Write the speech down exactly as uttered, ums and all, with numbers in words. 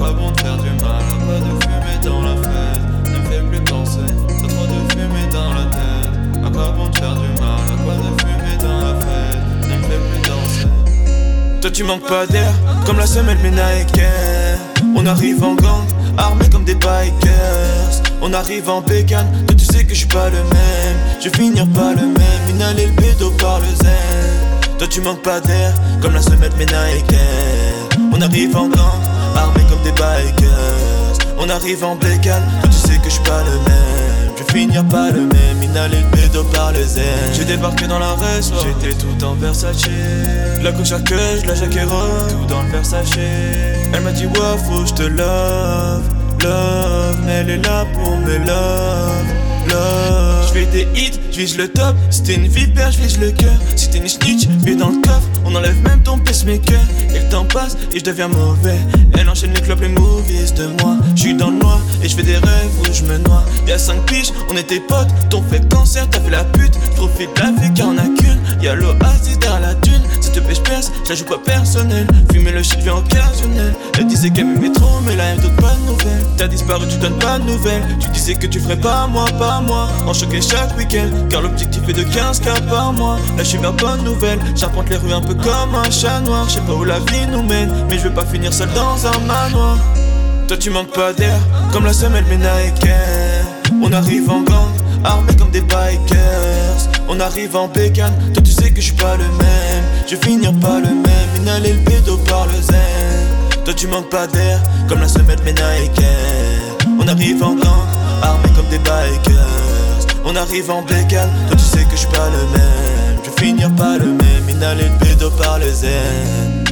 quoi bon de faire du mal? À quoi de fumer dans la fête? Ne me fais plus penser, t'as trop de fumée dans la tête. À quoi bon de faire du mal? À quoi de fumer dans la fête? Ne me fais plus danser. Toi tu manques pas d'air, comme la semelle mes Nike. On arrive en gang, armés comme des bikers. On arrive en bécane, toi tu sais que je suis pas le même. Je vais finir pas le même, une allée le pédo par le zen. Toi tu manques pas d'air, comme la semelle mes Nike. On arrive en gang, armés comme des bikers. On arrive en bécane, toi tu sais que je suis pas le même. Je vais finir pas le même, inhaler le pédo par le zen. J'ai débarqué dans la race, j'étais tout en Versace. La couche à queue, je la jaquerai, tout dans le Versace. Elle m'a dit ouais faut que je te love, love. Mais elle est là pour me love, love. J'fais des hits, j'vise le top. Si t'es une vipère, j'vise le cœur. Si t'es une snitch, pied dans le coffre. On enlève même ton pacemaker. Et le temps passe et je deviens mauvais. Elle enchaîne les clubs, les movies de moi. J'suis dans le noir et j'fais des rêves où j'me noie. Y'a cinq piges, on était potes. Ton fait cancer, t'as fait la pute. J'profite de la vie car on a qu'une. Y'a l'oasis derrière la dune. Si te pêche perce, j'la joue pas personnel. Fumer le shit devient occasionnel. Elle disait qu'elle m'aimait trop, mais là elle me donne pas de nouvelles. T'as disparu, tu donnes pas de nouvelles. Tu disais que tu ferais pas moi, pas moi. En choqué chaque week-end, car l'objectif est de quinze K par mois. Là je suis vers bonne nouvelle, j'arpente les rues un peu comme un chat noir. Je sais pas où la vie nous mène, mais je veux pas finir seul dans un manoir. Toi tu manques pas d'air, comme la semelle mes Nike. On arrive en gang, armés comme des bikers. On arrive en bécane, toi tu sais que je suis pas le même. Je vais finir pas le même, inhaler le pédo par le zen. Toi tu manques pas d'air, comme la semelle mes Nike. On arrive en gang, armés comme des bikers. On arrive en bécane, toi tu sais que je suis pas le même. Je vais finir pas le même, inhaler le pédo par le zen.